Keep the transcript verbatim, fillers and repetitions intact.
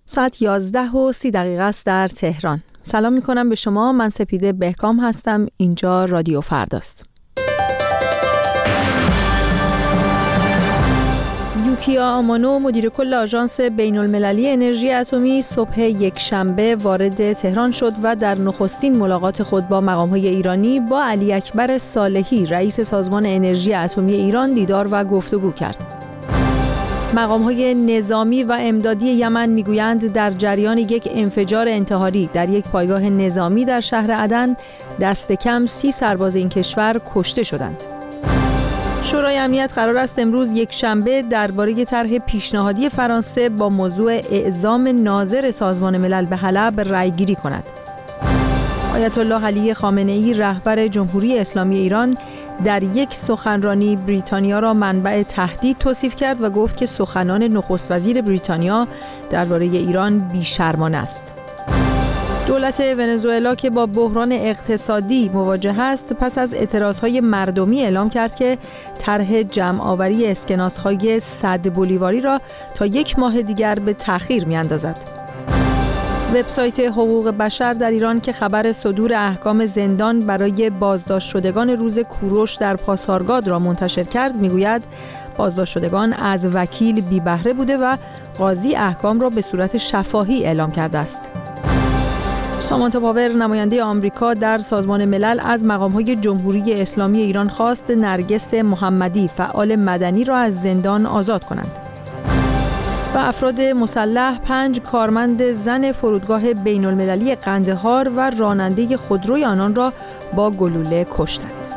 ساعت یازده و سی دقیقه است در تهران. سلام می کنم به شما. من سپیده بهکام هستم. اینجا رادیو فرداست. یوکیا آمانو، مدیر کل آژانس بین المللی انرژی اتمی، صبح یک شنبه وارد تهران شد و در نخستین ملاقات خود با مقام‌های ایرانی با علی اکبر صالحی، رئیس سازمان انرژی اتمی ایران، دیدار و گفتگو کرد. مقام‌های نظامی و امدادی یمن می‌گویند در جریان یک انفجار انتحاری در یک پایگاه نظامی در شهر عدن دست کم سی سرباز این کشور کشته شدند. شورای امنیت قرار است امروز یک شنبه درباره طرح پیشنهادی فرانسه با موضوع اعزام ناظر سازمان ملل به حلب رأی‌گیری کند. آیت الله علی خامنه‌ای، رهبر جمهوری اسلامی ایران، در یک سخنرانی بریتانیا را منبع تهدید توصیف کرد و گفت که سخنان نخست وزیر بریتانیا درباره ایران بی‌شرمانه است. دولت ونزوئلا که با بحران اقتصادی مواجه است، پس از اعتراضهای مردمی اعلام کرد که طرح جمع‌آوری اسکناس‌های صد بولیواری را تا یک ماه دیگر به تأخیر می‌اندازد. وبسایت حقوق بشر در ایران که خبر صدور احکام زندان برای بازداشت شدگان روز کوروش در پاسارگاد را منتشر کرد، میگوید بازداشت شدگان از وکیل بی بهره بوده و قاضی احکام را به صورت شفاهی اعلام کرده است. سامانتا پاور، نماینده آمریکا در سازمان ملل، از مقام‌های جمهوری اسلامی ایران خواست نرگس محمدی، فعال مدنی، را از زندان آزاد کنند. و افراد مسلح پنج کارمند زن فرودگاه بین المللی قندهار و راننده خودروی آنان را با گلوله کشتند.